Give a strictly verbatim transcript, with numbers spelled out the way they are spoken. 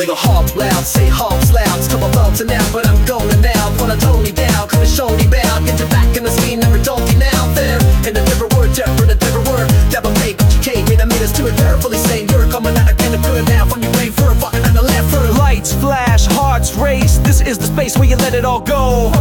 they go hop loud, say hops loud. It's come about to now, but I'm going now. Wanna tone you down, cause it's showing bound. Get your back in the scene, never don't you now. There, in the different word, different, a different word. Double take, what you came, made a minutes to it. Carefully saying you're coming out again, and good now. From your brain for a fucking on the left for Lights flash, hearts race. This is the space where you let it all go.